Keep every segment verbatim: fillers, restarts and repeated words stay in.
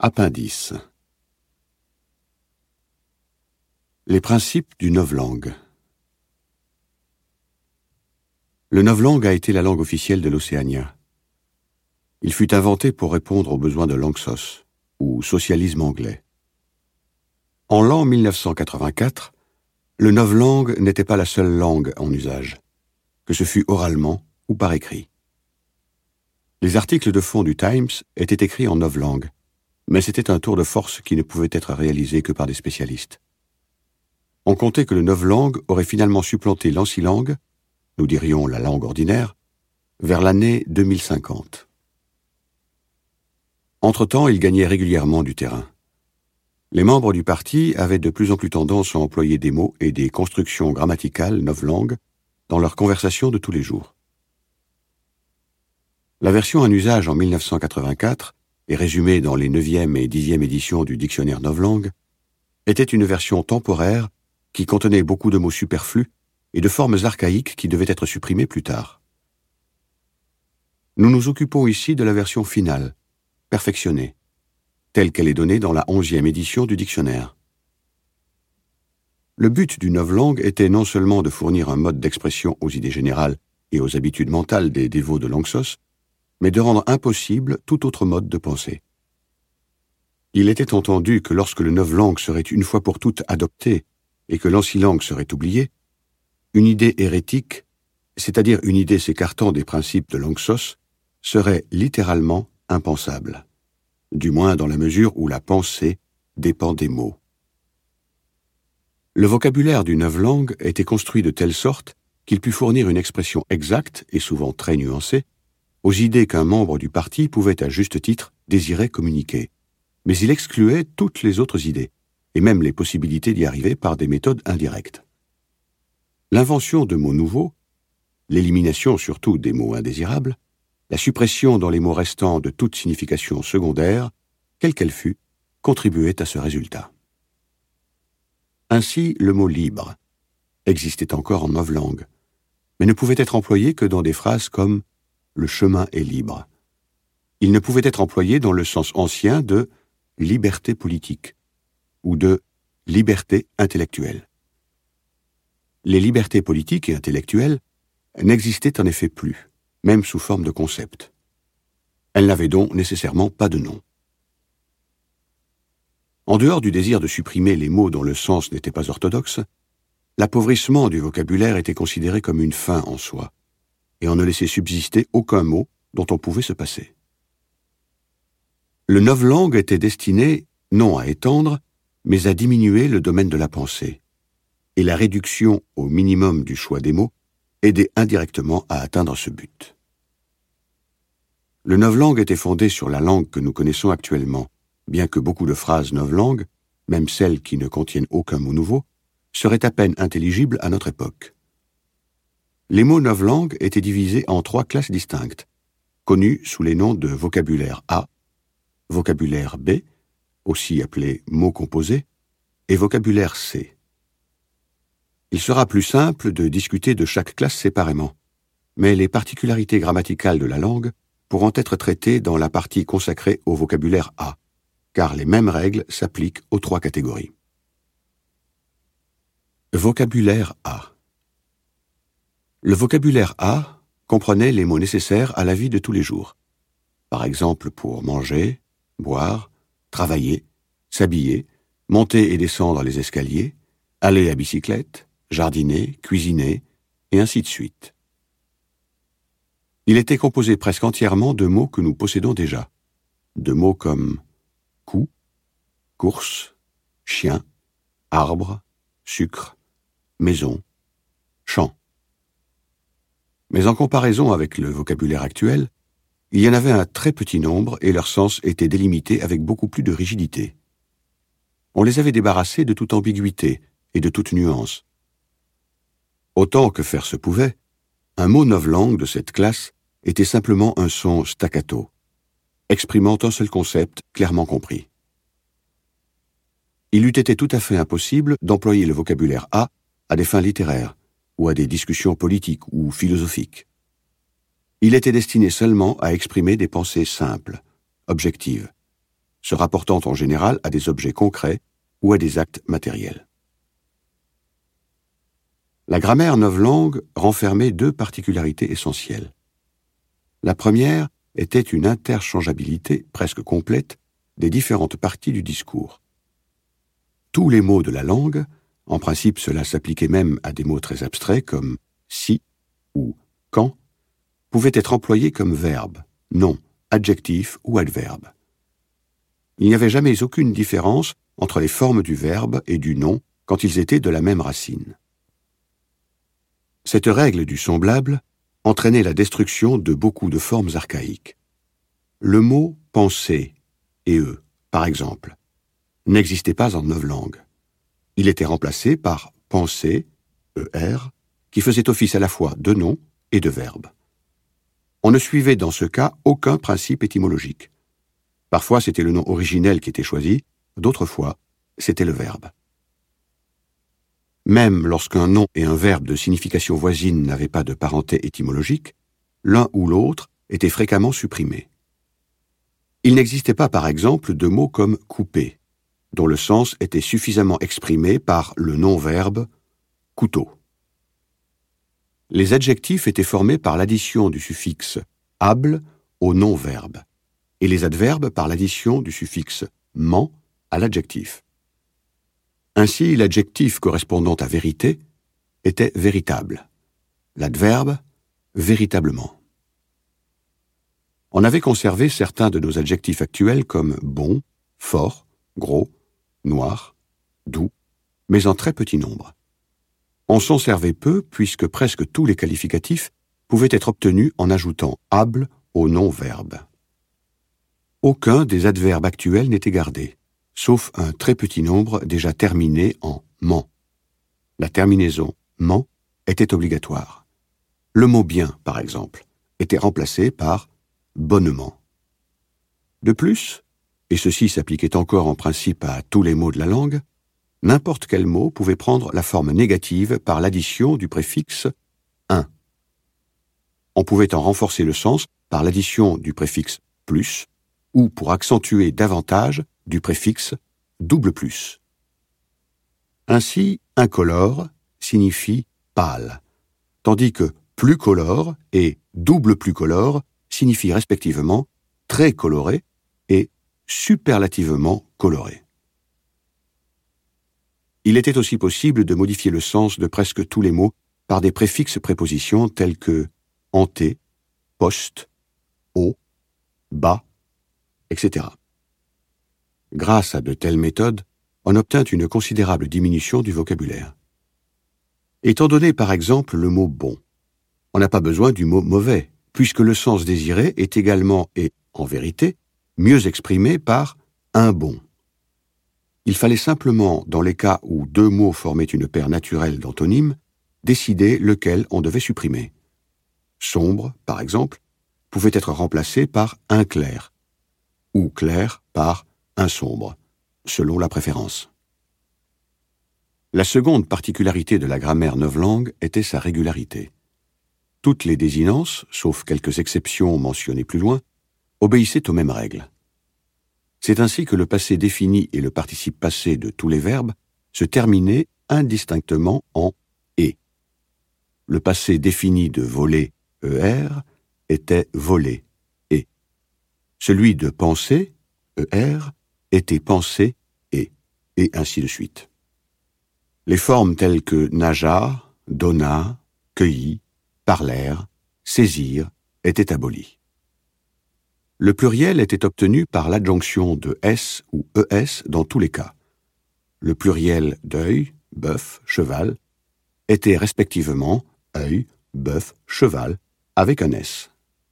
Appendice. Les principes du novlangue. Le novlangue a été la langue officielle de l'Océania. Il fut inventé pour répondre aux besoins de l'Anxos, ou socialisme anglais. En l'an mille neuf cent quatre-vingt-quatre, le novlangue n'était pas la seule langue en usage, que ce fût oralement ou par écrit. Les articles de fond du Times étaient écrits en novlangue, mais c'était un tour de force qui ne pouvait être réalisé que par des spécialistes. On comptait que le novlangue aurait finalement supplanté l'ancilangue, nous dirions la langue ordinaire, vers l'année deux mille cinquante. Entre-temps, il gagnait régulièrement du terrain. Les membres du parti avaient de plus en plus tendance à employer des mots et des constructions grammaticales novlangues dans leurs conversations de tous les jours. La version en usage en mille neuf cent quatre-vingt-quatre, et résumée dans les neuvième et dixième éditions du dictionnaire novlangue, était une version temporaire qui contenait beaucoup de mots superflus et de formes archaïques qui devaient être supprimées plus tard. Nous nous occupons ici de la version finale, perfectionnée, telle qu'elle est donnée dans la onzième édition du dictionnaire. Le but du novlangue était non seulement de fournir un mode d'expression aux idées générales et aux habitudes mentales des dévots de l'Anxos, mais de rendre impossible tout autre mode de pensée. Il était entendu que lorsque le novlangue serait une fois pour toutes adopté et que l'ancilangue serait oubliée, une idée hérétique, c'est-à-dire une idée s'écartant des principes de l'Anxos, serait littéralement impensable, du moins dans la mesure où la pensée dépend des mots. Le vocabulaire du novlangue était construit de telle sorte qu'il put fournir une expression exacte et souvent très nuancée aux idées qu'un membre du parti pouvait à juste titre désirer communiquer, mais il excluait toutes les autres idées, et même les possibilités d'y arriver par des méthodes indirectes. L'invention de mots nouveaux, l'élimination surtout des mots indésirables, la suppression dans les mots restants de toute signification secondaire, quelle qu'elle fût, contribuait à ce résultat. Ainsi, le mot « libre » existait encore en novlangue, mais ne pouvait être employé que dans des phrases comme « le chemin est libre ». Il ne pouvait être employé dans le sens ancien de « liberté politique » ou de « liberté intellectuelle ». Les libertés politiques et intellectuelles n'existaient en effet plus, même sous forme de concept. Elles n'avaient donc nécessairement pas de nom. En dehors du désir de supprimer les mots dont le sens n'était pas orthodoxe, l'appauvrissement du vocabulaire était considéré comme une fin en soi, et on ne laissait subsister aucun mot dont on pouvait se passer. Le novlangue était destiné, non à étendre, mais à diminuer le domaine de la pensée, et la réduction au minimum du choix des mots aidait indirectement à atteindre ce but. Le novlangue était fondé sur la langue que nous connaissons actuellement, bien que beaucoup de phrases novlangues, même celles qui ne contiennent aucun mot nouveau, seraient à peine intelligibles à notre époque. Les mots novlangues étaient divisés en trois classes distinctes, connues sous les noms de vocabulaire A, vocabulaire B, aussi appelé mots composés, et vocabulaire C. Il sera plus simple de discuter de chaque classe séparément, mais les particularités grammaticales de la langue pourront être traitées dans la partie consacrée au vocabulaire A, car les mêmes règles s'appliquent aux trois catégories. Vocabulaire A. Le vocabulaire A comprenait les mots nécessaires à la vie de tous les jours. Par exemple, pour manger, boire, travailler, s'habiller, monter et descendre les escaliers, aller à bicyclette, jardiner, cuisiner, et ainsi de suite. Il était composé presque entièrement de mots que nous possédons déjà, de mots comme cou, course, chien, arbre, sucre, maison, champ. Mais en comparaison avec le vocabulaire actuel, il y en avait un très petit nombre et leur sens était délimité avec beaucoup plus de rigidité. On les avait débarrassés de toute ambiguïté et de toute nuance. Autant que faire se pouvait, un mot novlangue de cette classe était simplement un son staccato, exprimant un seul concept clairement compris. Il eût été tout à fait impossible d'employer le vocabulaire A à des fins littéraires, ou à des discussions politiques ou philosophiques. Il était destiné seulement à exprimer des pensées simples, objectives, se rapportant en général à des objets concrets ou à des actes matériels. La grammaire novlangue renfermait deux particularités essentielles. La première était une interchangeabilité presque complète des différentes parties du discours. Tous les mots de la langue, en principe cela s'appliquait même à des mots très abstraits comme « si » ou « quand », pouvaient être employés comme verbe, nom, adjectif ou adverbe. Il n'y avait jamais aucune différence entre les formes du verbe et du nom quand ils étaient de la même racine. Cette règle du semblable entraînait la destruction de beaucoup de formes archaïques. Le mot « penser » et « eux », par exemple, n'existait pas en novlangue. Il était remplacé par « penser » er, qui faisait office à la fois de nom et de verbe. On ne suivait dans ce cas aucun principe étymologique. Parfois c'était le nom originel qui était choisi, d'autres fois c'était le verbe. Même lorsqu'un nom et un verbe de signification voisine n'avaient pas de parenté étymologique, l'un ou l'autre était fréquemment supprimé. Il n'existait pas, par exemple, de mots comme « couper », dont le sens était suffisamment exprimé par le nom-verbe « couteau ». Les adjectifs étaient formés par l'addition du suffixe « able » au nom-verbe, et les adverbes par l'addition du suffixe « ment » à l'adjectif. Ainsi, l'adjectif correspondant à vérité était véritable, l'adverbe véritablement. On avait conservé certains de nos adjectifs actuels comme bon, fort, gros, noir, doux, mais en très petit nombre. On s'en servait peu puisque presque tous les qualificatifs pouvaient être obtenus en ajoutant able au nom-verbe. Aucun des adverbes actuels n'était gardé, sauf un très petit nombre déjà terminé en « ment ». La terminaison « ment » était obligatoire. Le mot « bien », par exemple, était remplacé par « bonnement ». De plus, et ceci s'appliquait encore en principe à tous les mots de la langue, n'importe quel mot pouvait prendre la forme négative par l'addition du préfixe « un ». On pouvait en renforcer le sens par l'addition du préfixe « plus » ou pour accentuer davantage du préfixe « double plus ». Ainsi, incolore signifie pâle, tandis que plus colore et double plus colore signifient respectivement très coloré et superlativement coloré. Il était aussi possible de modifier le sens de presque tous les mots par des préfixes prépositions tels que hanté, poste, haut, bas, et cetera. Grâce à de telles méthodes, on obtint une considérable diminution du vocabulaire. Étant donné par exemple le mot « bon », on n'a pas besoin du mot « mauvais », puisque le sens désiré est également et, en vérité, mieux exprimé par « un bon ». Il fallait simplement, dans les cas où deux mots formaient une paire naturelle d'antonymes, décider lequel on devait supprimer. Sombre, par exemple, pouvait être remplacé par un clair, ou clair par un sombre, selon la préférence. La seconde particularité de la grammaire novlangue était sa régularité. Toutes les désinences, sauf quelques exceptions mentionnées plus loin, obéissaient aux mêmes règles. C'est ainsi que le passé défini et le participe passé de tous les verbes se terminaient indistinctement en « et ». Le passé défini de voler, er, était voler, et. Celui de penser, er, était penser, et, et ainsi de suite. Les formes telles que nagea, donna, cueillit, parlèrent, saisir étaient abolies. Le pluriel était obtenu par l'adjonction de s ou es dans tous les cas. Le pluriel d'œil, bœuf, cheval, était respectivement œil, bœuf, cheval, avec un s.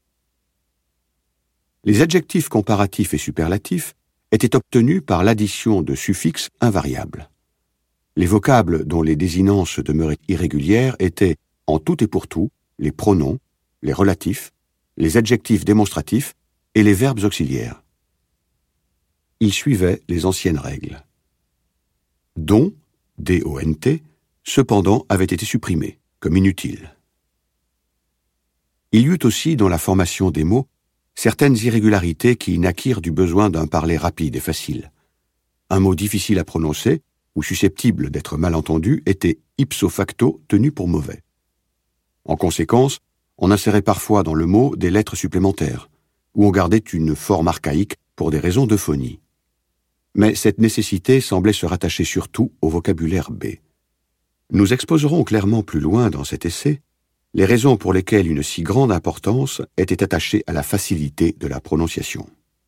Les adjectifs comparatifs et superlatifs étaient obtenus par l'addition de suffixes invariables. Les vocables dont les désinences demeuraient irrégulières étaient, en tout et pour tout, les pronoms, les relatifs, les adjectifs démonstratifs et les verbes auxiliaires. Ils suivaient les anciennes règles. Don, D O N T, cependant avait été supprimé, comme inutile. Il y eut aussi dans la formation des mots certaines irrégularités qui naquirent du besoin d'un parler rapide et facile. Un mot difficile à prononcer ou susceptible d'être mal entendu était ipso facto tenu pour mauvais. En conséquence, on insérait parfois dans le mot des lettres supplémentaires, ou on gardait une forme archaïque pour des raisons d'euphonie. Mais cette nécessité semblait se rattacher surtout au vocabulaire B. Nous exposerons clairement plus loin dans cet essai les raisons pour lesquelles une si grande importance était attachée à la facilité de la prononciation.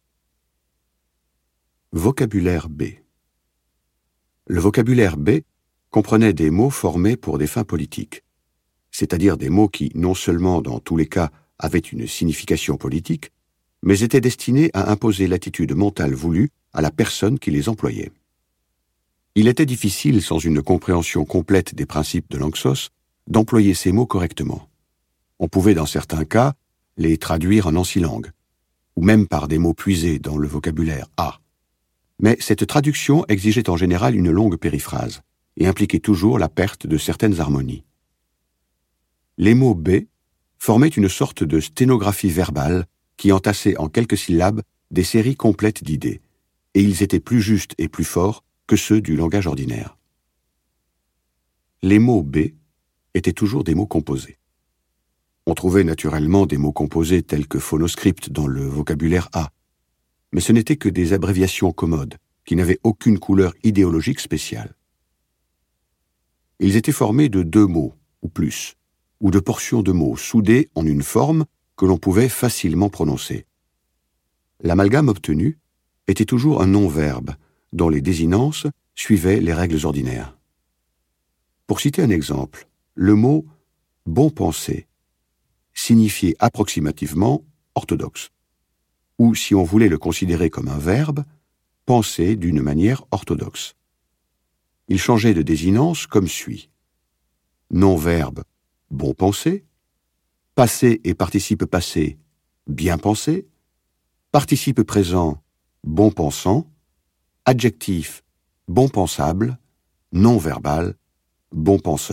Vocabulaire B. Le vocabulaire B comprenait des mots formés pour des fins politiques, c'est-à-dire des mots qui, non seulement dans tous les cas, avaient une signification politique, mais étaient destinés à imposer l'attitude mentale voulue à la personne qui les employait. Il était difficile, sans une compréhension complète des principes de l'Anxos, d'employer ces mots correctement. On pouvait, dans certains cas, les traduire en ancilangue, ou même par des mots puisés dans le vocabulaire A. Mais cette traduction exigeait en général une longue périphrase, et impliquait toujours la perte de certaines harmonies. Les mots B formaient une sorte de sténographie verbale qui entassait en quelques syllabes des séries complètes d'idées, et ils étaient plus justes et plus forts que ceux du langage ordinaire. Les mots B étaient toujours des mots composés. On trouvait naturellement des mots composés tels que phonoscript dans le vocabulaire A, mais ce n'étaient que des abréviations commodes, qui n'avaient aucune couleur idéologique spéciale. Ils étaient formés de deux mots, ou plus, ou de portions de mots soudées en une forme que l'on pouvait facilement prononcer. L'amalgame obtenu était toujours un nom-verbe, dont les désinences suivaient les règles ordinaires. Pour citer un exemple, le mot « bon penser » signifiait approximativement « orthodoxe », ou si on voulait le considérer comme un verbe, « penser d'une manière orthodoxe ». Il changeait de désinence comme suit. Nom-verbe « bon penser », passé et participe passé « bien penser », participe présent « bon pensant », adjectif « bon pensable », non-verbal « bon penseur ».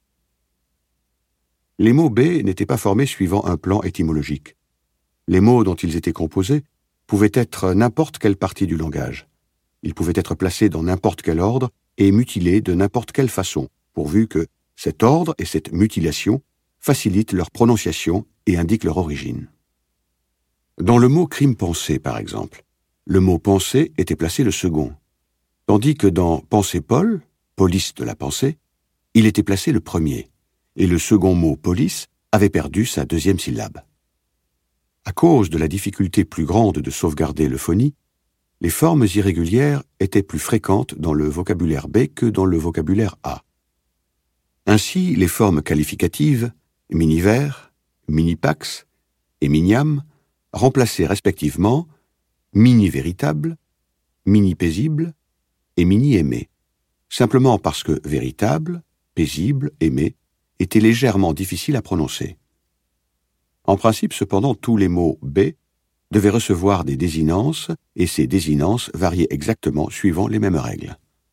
Les mots B n'étaient pas formés suivant un plan étymologique. Les mots dont ils étaient composés pouvaient être n'importe quelle partie du langage. Ils pouvaient être placés dans n'importe quel ordre et mutilés de n'importe quelle façon, pourvu que cet ordre et cette mutilation facilitent leur prononciation et indiquent leur origine. Dans le mot crime pensé, par exemple, le mot penser était placé le second, tandis que dans penser Paul, police de la pensée, il était placé le premier, et le second mot police avait perdu sa deuxième syllabe. À cause de la difficulté plus grande de sauvegarder l'euphonie, les formes irrégulières étaient plus fréquentes dans le vocabulaire B que dans le vocabulaire A. Ainsi, les formes qualificatives, miniver, minipax et miniam, remplaçaient respectivement mini-véritable, mini-paisible et mini-aimé, simplement parce que véritable, paisible, aimé étaient légèrement difficiles à prononcer. En principe, cependant, tous les mots B devaient recevoir des désinences, et ces désinences variaient exactement suivant les mêmes règles.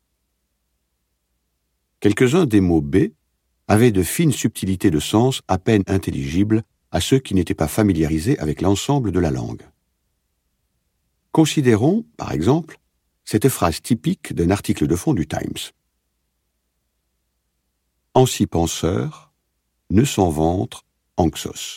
Quelques-uns des mots B avaient de fines subtilités de sens à peine intelligibles à ceux qui n'étaient pas familiarisés avec l'ensemble de la langue. Considérons, par exemple, cette phrase typique d'un article de fond du Times. « Ansi penseur, ne s'en ventre, Anxos ».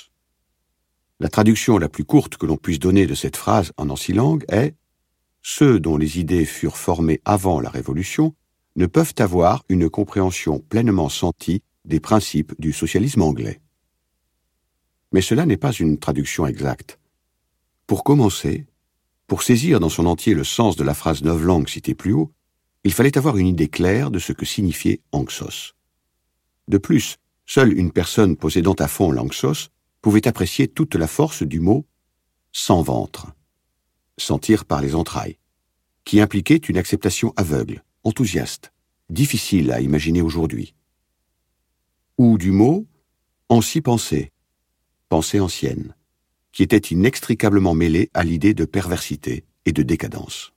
La traduction la plus courte que l'on puisse donner de cette phrase en ancilangue est « Ceux dont les idées furent formées avant la Révolution ne peuvent avoir une compréhension pleinement sentie des principes du socialisme anglais. » Mais cela n'est pas une traduction exacte. Pour commencer, pour saisir dans son entier le sens de la phrase novlangue citée plus haut, il fallait avoir une idée claire de ce que signifiait Anxos. De plus, seule une personne possédant à fond l'Anxos pouvait apprécier toute la force du mot « sans ventre », sentir par les entrailles, qui impliquait une acceptation aveugle, enthousiaste, difficile à imaginer aujourd'hui. Ou du mot « ansi penser », pensée ancienne, qui était inextricablement mêlée à l'idée de perversité et de décadence.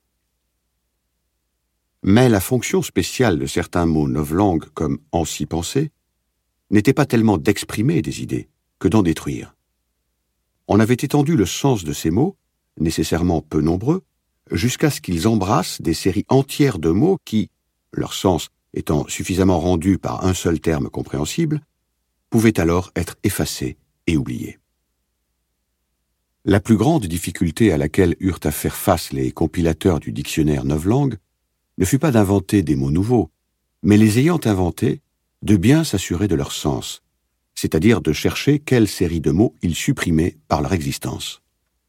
Mais la fonction spéciale de certains mots novlangues comme « ansi penser » n'était pas tellement d'exprimer des idées que d'en détruire. On avait étendu le sens de ces mots, nécessairement peu nombreux, jusqu'à ce qu'ils embrassent des séries entières de mots qui, leur sens étant suffisamment rendu par un seul terme compréhensible, pouvaient alors être effacés et oubliés. La plus grande difficulté à laquelle eurent à faire face les compilateurs du dictionnaire Novlangue ne fut pas d'inventer des mots nouveaux, mais les ayant inventés, de bien s'assurer de leur sens, c'est-à-dire de chercher quelle série de mots ils supprimaient par leur existence.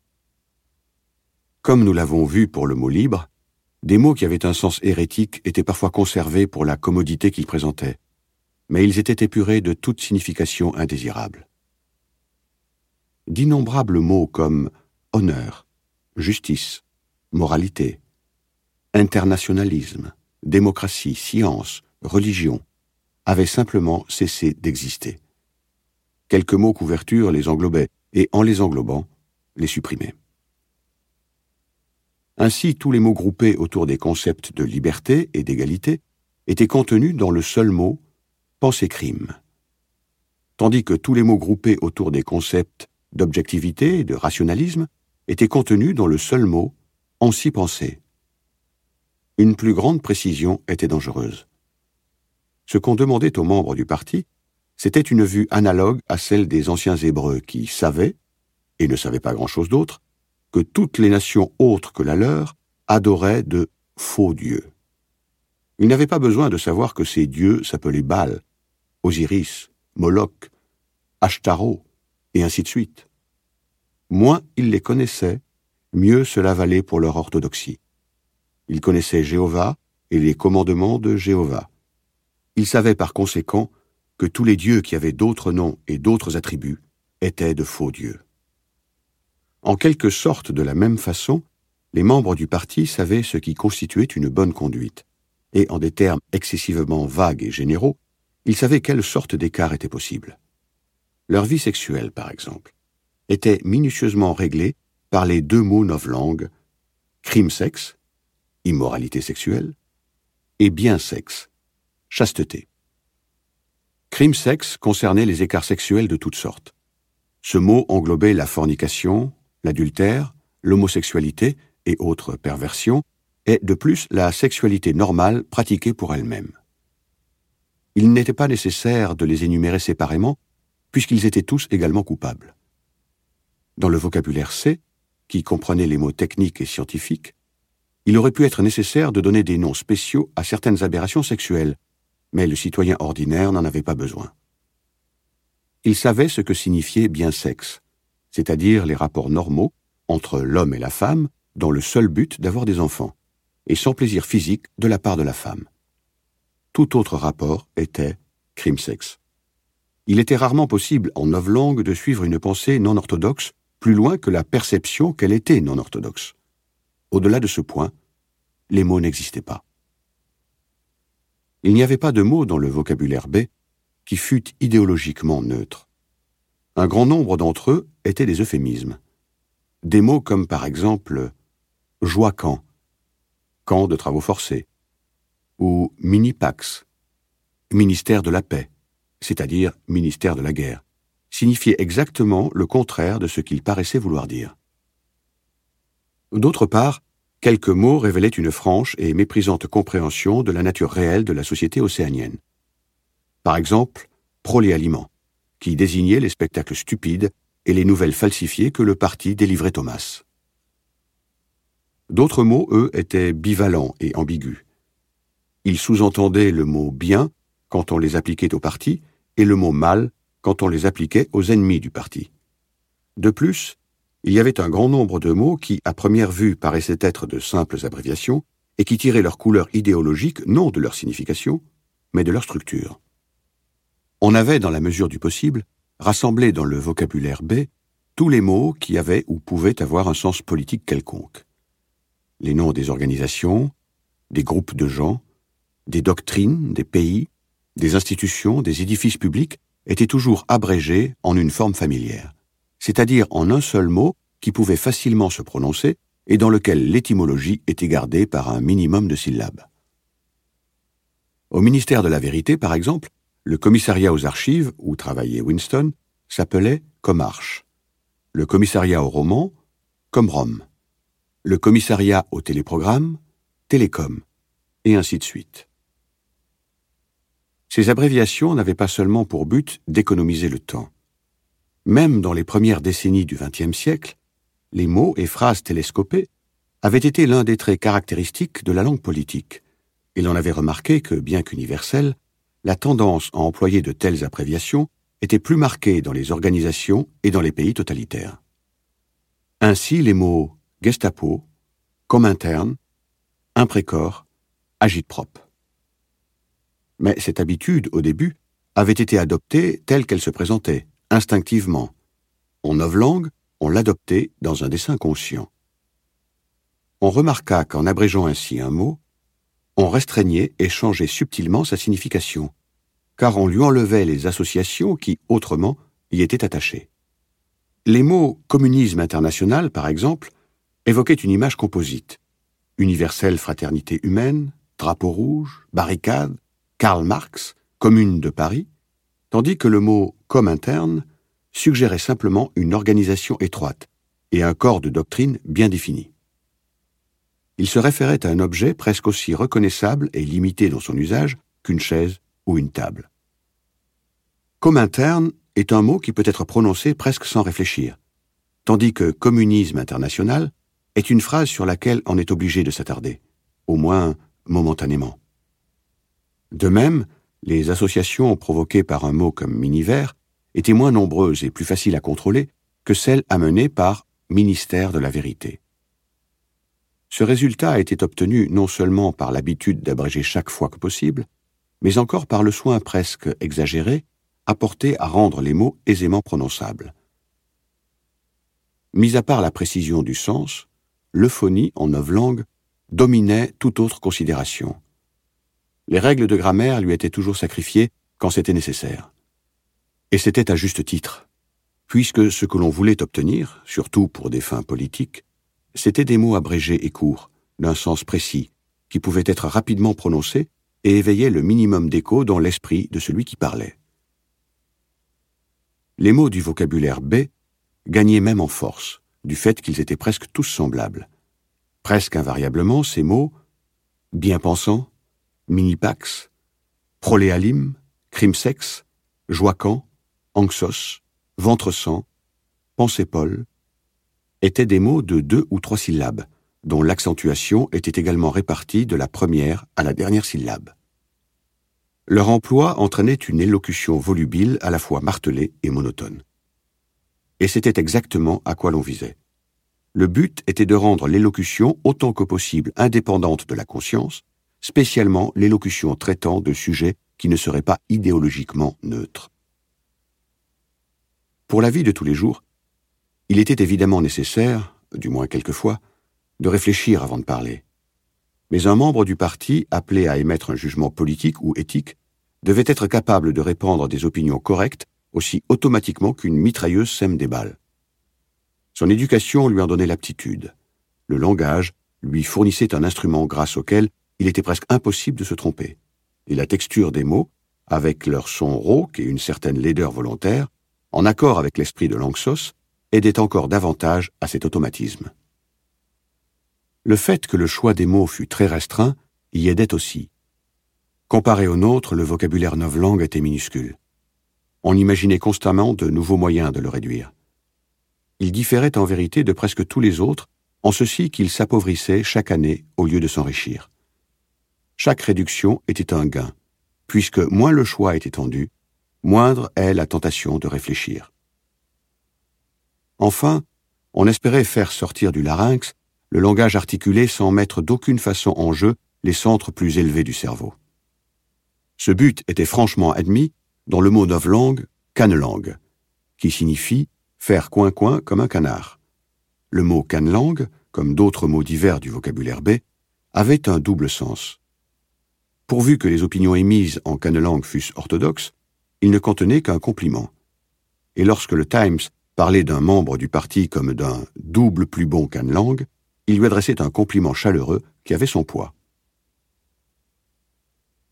Comme nous l'avons vu pour le mot libre, des mots qui avaient un sens hérétique étaient parfois conservés pour la commodité qu'ils présentaient, mais ils étaient épurés de toute signification indésirable. D'innombrables mots comme honneur, justice, moralité, internationalisme, démocratie, science, religion, avaient simplement cessé d'exister. Quelques mots couverture les englobaient et, en les englobant, les supprimaient. Ainsi, tous les mots groupés autour des concepts de liberté et d'égalité étaient contenus dans le seul mot « pensée-crime », tandis que tous les mots groupés autour des concepts d'objectivité et de rationalisme étaient contenus dans le seul mot « ainsi-pensée ». Une plus grande précision était dangereuse. Ce qu'on demandait aux membres du parti, c'était une vue analogue à celle des anciens Hébreux qui savaient, et ne savaient pas grand-chose d'autre, que toutes les nations autres que la leur adoraient de faux dieux. Ils n'avaient pas besoin de savoir que ces dieux s'appelaient Baal, Osiris, Moloch, Ashtaro, et ainsi de suite. Moins ils les connaissaient, mieux cela valait pour leur orthodoxie. Ils connaissaient Jéhovah et les commandements de Jéhovah. Ils savaient par conséquent que tous les dieux qui avaient d'autres noms et d'autres attributs étaient de faux dieux. En quelque sorte de la même façon, les membres du parti savaient ce qui constituait une bonne conduite, et en des termes excessivement vagues et généraux, ils savaient quelle sorte d'écart était possible. Leur vie sexuelle, par exemple, était minutieusement réglée par les deux mots novlangues « crime-sexe », immoralité sexuelle, et « bien-sexe », chasteté. Crime-sexe concernait les écarts sexuels de toutes sortes. Ce mot englobait la fornication, l'adultère, l'homosexualité et autres perversions, et de plus la sexualité normale pratiquée pour elle-même. Il n'était pas nécessaire de les énumérer séparément, puisqu'ils étaient tous également coupables. Dans le vocabulaire C, qui comprenait les mots techniques et scientifiques, il aurait pu être nécessaire de donner des noms spéciaux à certaines aberrations sexuelles, mais le citoyen ordinaire n'en avait pas besoin. Il savait ce que signifiait bien-sexe, c'est-à-dire les rapports normaux entre l'homme et la femme dans le seul but d'avoir des enfants, et sans plaisir physique de la part de la femme. Tout autre rapport était crime-sexe. Il était rarement possible en novlangue de suivre une pensée non orthodoxe plus loin que la perception qu'elle était non orthodoxe. Au-delà de ce point, les mots n'existaient pas. Il n'y avait pas de mot dans le vocabulaire B qui fût idéologiquement neutre. Un grand nombre d'entre eux étaient des euphémismes. Des mots comme par exemple « joie-camp »,« camp de travaux forcés » ou « mini-pax », ministère de la paix, c'est-à-dire ministère de la guerre, signifiaient exactement le contraire de ce qu'ils paraissaient vouloir dire. D'autre part, quelques mots révélaient une franche et méprisante compréhension de la nature réelle de la société océanienne. Par exemple, proléaliment, qui désignait les spectacles stupides et les nouvelles falsifiées que le parti délivrait aux masses. D'autres mots, eux, étaient bivalents et ambigus. Ils sous-entendaient le mot « bien » quand on les appliquait au parti et le mot « mal » quand on les appliquait aux ennemis du parti. De plus, il y avait un grand nombre de mots qui, à première vue, paraissaient être de simples abréviations et qui tiraient leur couleur idéologique non de leur signification, mais de leur structure. On avait, dans la mesure du possible, rassemblé dans le vocabulaire B tous les mots qui avaient ou pouvaient avoir un sens politique quelconque. Les noms des organisations, des groupes de gens, des doctrines, des pays, des institutions, des édifices publics étaient toujours abrégés en une forme familière, c'est-à-dire en un seul mot qui pouvait facilement se prononcer et dans lequel l'étymologie était gardée par un minimum de syllabes. Au ministère de la Vérité, par exemple, le commissariat aux archives, où travaillait Winston, s'appelait Comarche. le commissariat au roman, Comrom, le commissariat au téléprogramme, Télécom, et ainsi de suite. Ces abréviations n'avaient pas seulement pour but d'économiser le temps. Même dans les premières décennies du vingtième siècle, les mots et phrases télescopés avaient été l'un des traits caractéristiques de la langue politique, et l'on avait remarqué que, bien qu'universelle, la tendance à employer de telles abréviations était plus marquée dans les organisations et dans les pays totalitaires. Ainsi, les mots Gestapo, Comintern, Imprécor, Agitprop. Mais cette habitude, au début, avait été adoptée telle qu'elle se présentait, instinctivement. En novlangue, on l'adoptait dans un dessein conscient. On remarqua qu'en abrégeant ainsi un mot, on restreignait et changeait subtilement sa signification, car on lui enlevait les associations qui, autrement, y étaient attachées. Les mots « communisme international », par exemple, évoquaient une image composite. Universelle fraternité humaine, drapeau rouge, barricade, Karl Marx, Commune de Paris, tandis que le mot « Comintern » suggérait simplement une organisation étroite et un corps de doctrine bien défini. Il se référait à un objet presque aussi reconnaissable et limité dans son usage qu'une chaise ou une table. Comintern est un mot qui peut être prononcé presque sans réfléchir, tandis que communisme international est une phrase sur laquelle on est obligé de s'attarder, au moins momentanément. De même, les associations provoquées par un mot comme Miniver étaient moins nombreuses et plus faciles à contrôler que celles amenées par ministère de la vérité. Ce résultat a été obtenu non seulement par l'habitude d'abréger chaque fois que possible, mais encore par le soin presque exagéré apporté à rendre les mots aisément prononçables. Mis à part la précision du sens, l'euphonie en novlangue dominait toute autre considération. Les règles de grammaire lui étaient toujours sacrifiées quand c'était nécessaire. Et c'était à juste titre, puisque ce que l'on voulait obtenir, surtout pour des fins politiques, c'étaient des mots abrégés et courts, d'un sens précis, qui pouvaient être rapidement prononcés et éveillaient le minimum d'écho dans l'esprit de celui qui parlait. Les mots du vocabulaire B gagnaient même en force, du fait qu'ils étaient presque tous semblables. Presque invariablement, ces mots « bien-pensant », minipax, proléalim, crimsex, joacan, anxos, ventre-sang, pensée-pol, étaient des mots de deux ou trois syllabes, dont l'accentuation était également répartie de la première à la dernière syllabe. Leur emploi entraînait une élocution volubile à la fois martelée et monotone. Et c'était exactement à quoi l'on visait. Le but était de rendre l'élocution autant que possible indépendante de la conscience, spécialement l'élocution traitant de sujets qui ne seraient pas idéologiquement neutres. Pour la vie de tous les jours, il était évidemment nécessaire, du moins quelquefois, de réfléchir avant de parler. Mais un membre du parti, appelé à émettre un jugement politique ou éthique, devait être capable de répandre des opinions correctes aussi automatiquement qu'une mitrailleuse sème des balles. Son éducation lui en donnait l'aptitude. Le langage lui fournissait un instrument grâce auquel il était presque impossible de se tromper. Et la texture des mots, avec leur son rauque et une certaine laideur volontaire, en accord avec l'esprit de l'Anxos, aidait encore davantage à cet automatisme. Le fait que le choix des mots fût très restreint y aidait aussi. Comparé au nôtre, le vocabulaire novlangue était minuscule. On imaginait constamment de nouveaux moyens de le réduire. Il différait en vérité de presque tous les autres, en ceci qu'il s'appauvrissait chaque année au lieu de s'enrichir. Chaque réduction était un gain, puisque moins le choix est étendu, moindre est la tentation de réfléchir. Enfin, on espérait faire sortir du larynx le langage articulé sans mettre d'aucune façon en jeu les centres plus élevés du cerveau. Ce but était franchement admis dans le mot novlangue « canelangue », qui signifie « faire coin-coin comme un canard ». Le mot « canelangue », comme d'autres mots divers du vocabulaire B, avait un double sens. Pourvu que les opinions émises en canelangue fussent orthodoxes, il ne contenait qu'un compliment. Et lorsque le Times parlait d'un membre du parti comme d'un « double plus bon canelangue », il lui adressait un compliment chaleureux qui avait son poids.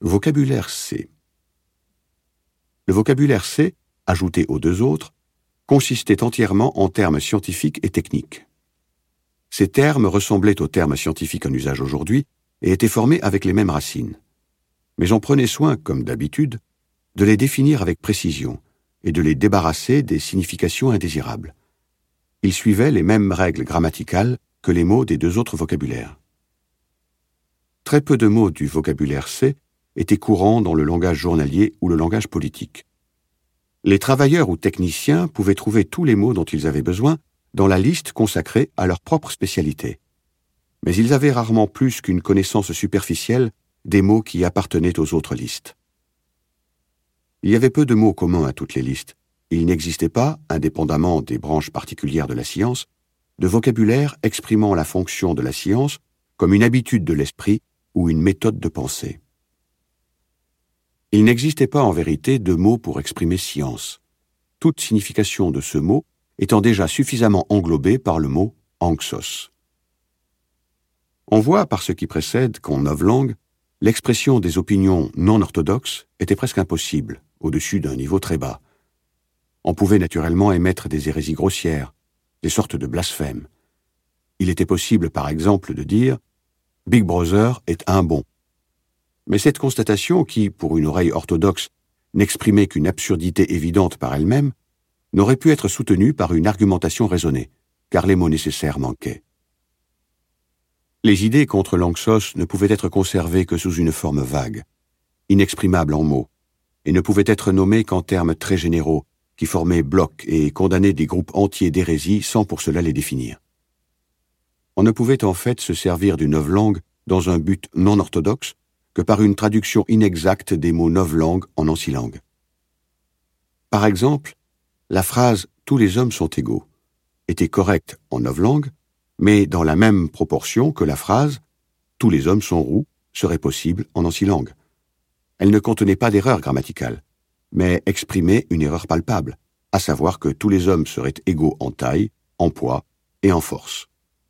Vocabulaire C. Le vocabulaire C, ajouté aux deux autres, consistait entièrement en termes scientifiques et techniques. Ces termes ressemblaient aux termes scientifiques en usage aujourd'hui et étaient formés avec les mêmes racines. Mais j'en prenais soin, comme d'habitude, de les définir avec précision et de les débarrasser des significations indésirables. Ils suivaient les mêmes règles grammaticales que les mots des deux autres vocabulaires. Très peu de mots du vocabulaire C étaient courants dans le langage journalier ou le langage politique. Les travailleurs ou techniciens pouvaient trouver tous les mots dont ils avaient besoin dans la liste consacrée à leur propre spécialité. Mais ils avaient rarement plus qu'une connaissance superficielle des mots qui appartenaient aux autres listes. Il y avait peu de mots communs à toutes les listes. Il n'existait pas, indépendamment des branches particulières de la science, de vocabulaire exprimant la fonction de la science comme une habitude de l'esprit ou une méthode de pensée. Il n'existait pas en vérité de mots pour exprimer science, toute signification de ce mot étant déjà suffisamment englobée par le mot « anxos ». On voit par ce qui précède qu'en novlangue, l'expression des opinions non orthodoxes était presque impossible, au-dessus d'un niveau très bas. On pouvait naturellement émettre des hérésies grossières, des sortes de blasphèmes. Il était possible, par exemple, de dire « Big Brother est un bon ». Mais cette constatation, qui, pour une oreille orthodoxe, n'exprimait qu'une absurdité évidente par elle-même, n'aurait pu être soutenue par une argumentation raisonnée, car les mots nécessaires manquaient. Les idées contre l'anxos ne pouvaient être conservées que sous une forme vague, inexprimable en mots, et ne pouvaient être nommées qu'en termes très généraux, qui formaient blocs et condamnaient des groupes entiers d'hérésies sans pour cela les définir. On ne pouvait en fait se servir du novlangue dans un but non orthodoxe que par une traduction inexacte des mots novlangue en ancilangue. Par exemple, la phrase « tous les hommes sont égaux » était correcte en novlangue, mais dans la même proportion que la phrase « tous les hommes sont roux » serait possible en ancilangue. Elle ne contenait pas d'erreur grammaticale, mais exprimait une erreur palpable, à savoir que tous les hommes seraient égaux en taille, en poids et en force.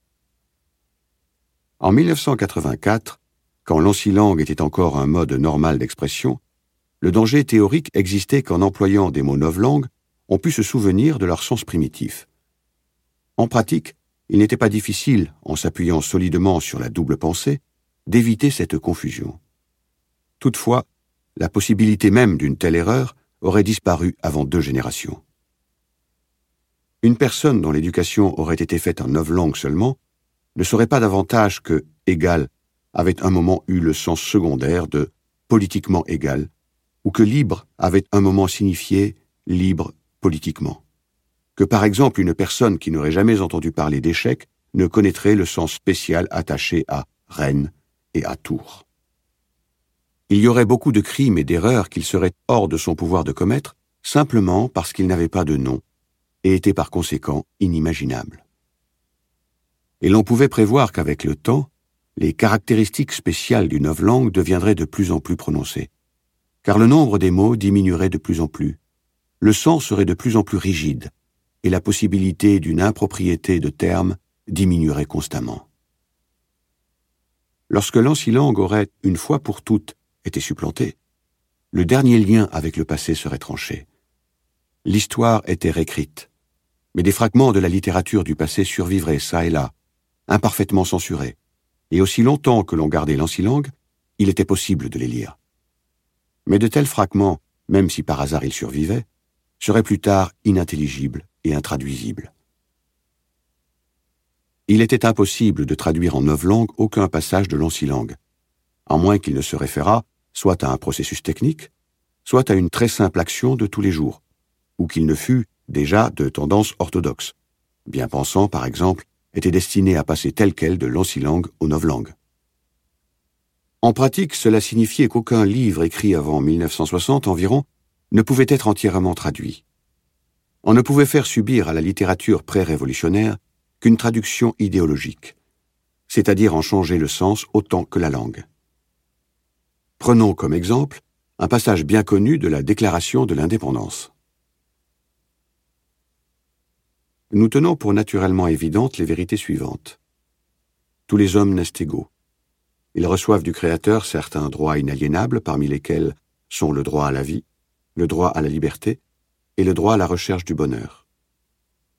En mille neuf cent quatre-vingt-quatre, quand l'ancilangue était encore un mode normal d'expression, le danger théorique existait qu'en employant des mots novlangues, on pût se souvenir de leur sens primitif. En pratique, il n'était pas difficile, en s'appuyant solidement sur la double pensée, d'éviter cette confusion. Toutefois, la possibilité même d'une telle erreur aurait disparu avant deux générations. Une personne dont l'éducation aurait été faite en novlangue seulement ne saurait pas davantage que « égal » avait un moment eu le sens secondaire de « politiquement égal » ou que « libre » avait un moment signifié « libre politiquement ». Que par exemple une personne qui n'aurait jamais entendu parler d'échec ne connaîtrait le sens spécial attaché à « reine » et à « tour ». Il y aurait beaucoup de crimes et d'erreurs qu'il serait hors de son pouvoir de commettre simplement parce qu'ils n'avaient pas de nom et étaient par conséquent inimaginables. Et l'on pouvait prévoir qu'avec le temps, les caractéristiques spéciales du novlangue deviendraient de plus en plus prononcées, car le nombre des mots diminuerait de plus en plus, le sens serait de plus en plus rigide, et la possibilité d'une impropriété de termes diminuerait constamment. Lorsque l'ancilangue aurait, une fois pour toutes, été supplantée, le dernier lien avec le passé serait tranché. L'histoire était réécrite, mais des fragments de la littérature du passé survivraient çà et là, imparfaitement censurés, et aussi longtemps que l'on gardait l'ancilangue, il était possible de les lire. Mais de tels fragments, même si par hasard ils survivaient, seraient plus tard inintelligibles et intraduisibles. Il était impossible de traduire en novlangue aucun passage de l'ancilangue, à moins qu'il ne se référât soit à un processus technique, soit à une très simple action de tous les jours, ou qu'il ne fût déjà de tendance orthodoxe. Bien-pensant, par exemple, était destiné à passer tel quel de l'ancilangue au novlangue. En pratique, cela signifiait qu'aucun livre écrit avant mille neuf cent soixante environ ne pouvait être entièrement traduit. On ne pouvait faire subir à la littérature pré-révolutionnaire qu'une traduction idéologique, c'est-à-dire en changer le sens autant que la langue. Prenons comme exemple un passage bien connu de la Déclaration de l'indépendance. Nous tenons pour naturellement évidentes les vérités suivantes. Tous les hommes naissent égaux. Ils reçoivent du Créateur certains droits inaliénables, parmi lesquels sont le droit à la vie, le droit à la liberté et le droit à la recherche du bonheur.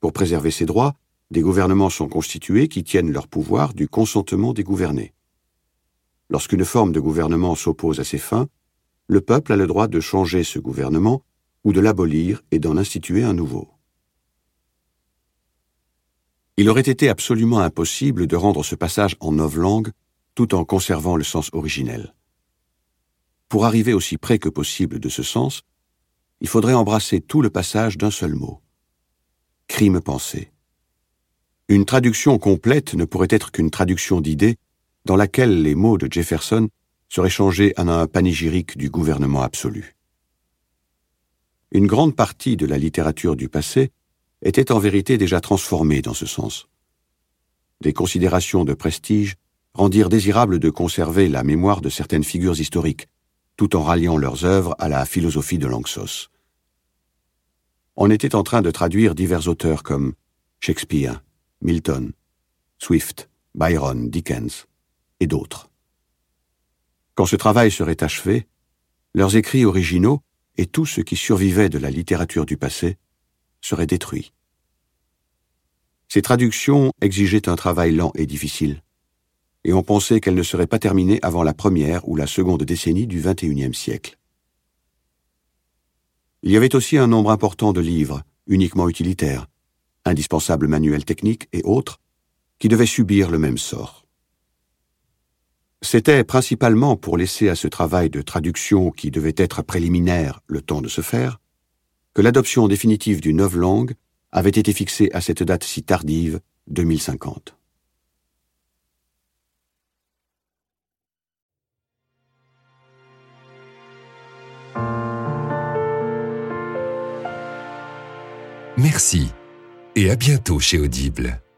Pour préserver ces droits, des gouvernements sont constitués qui tiennent leur pouvoir du consentement des gouvernés. Lorsqu'une forme de gouvernement s'oppose à ces fins, le peuple a le droit de changer ce gouvernement ou de l'abolir et d'en instituer un nouveau. Il aurait été absolument impossible de rendre ce passage en novlangue tout en conservant le sens originel. Pour arriver aussi près que possible de ce sens, il faudrait embrasser tout le passage d'un seul mot. Crime pensé. Une traduction complète ne pourrait être qu'une traduction d'idées dans laquelle les mots de Jefferson seraient changés en un panégyrique du gouvernement absolu. Une grande partie de la littérature du passé était en vérité déjà transformée dans ce sens. Des considérations de prestige rendirent désirable de conserver la mémoire de certaines figures historiques, tout en ralliant leurs œuvres à la philosophie de Lanxos. On était en train de traduire divers auteurs comme Shakespeare, Milton, Swift, Byron, Dickens et d'autres. Quand ce travail serait achevé, leurs écrits originaux et tout ce qui survivait de la littérature du passé seraient détruits. Ces traductions exigeaient un travail lent et difficile, et on pensait qu'elles ne seraient pas terminées avant la première ou la seconde décennie du vingt et unième siècle. Il y avait aussi un nombre important de livres, uniquement utilitaires, indispensables manuels techniques et autres, qui devaient subir le même sort. C'était principalement pour laisser à ce travail de traduction qui devait être préliminaire le temps de se faire, que l'adoption définitive du novlangue avait été fixée à cette date si tardive, deux mille cinquante. Merci et à bientôt chez Audible.